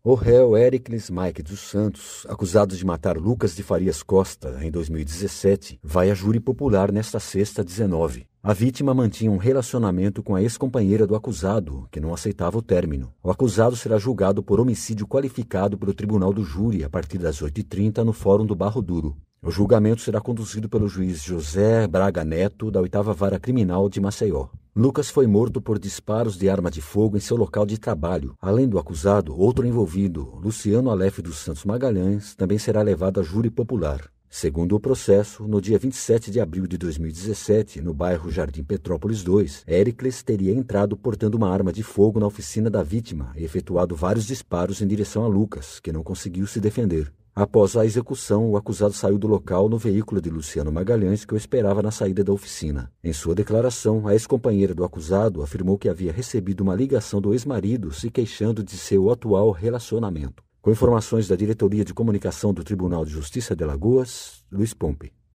O réu Éricles Mike dos Santos, acusado de matar Lucas de Farias Costa em 2017, vai a júri popular nesta sexta, 19. A vítima mantinha um relacionamento com a ex-companheira do acusado, que não aceitava o término. O acusado será julgado por homicídio qualificado pelo Tribunal do Júri a partir das 8h30 no Fórum do Barro Duro. O julgamento será conduzido pelo juiz José Braga Neto, da 8ª Vara Criminal de Maceió. Lucas foi morto por disparos de arma de fogo em seu local de trabalho. Além do acusado, outro envolvido, Luciano Aleph dos Santos Magalhães, também será levado a júri popular. Segundo o processo, no dia 27 de abril de 2017, no bairro Jardim Petrópolis 2, Éricles teria entrado portando uma arma de fogo na oficina da vítima e efetuado vários disparos em direção a Lucas, que não conseguiu se defender. Após a execução, o acusado saiu do local no veículo de Luciano Magalhães, que o esperava na saída da oficina. Em sua declaração, a ex-companheira do acusado afirmou que havia recebido uma ligação do ex-marido se queixando de seu atual relacionamento. Com informações da Diretoria de Comunicação do Tribunal de Justiça de Alagoas, Luiz Pompe.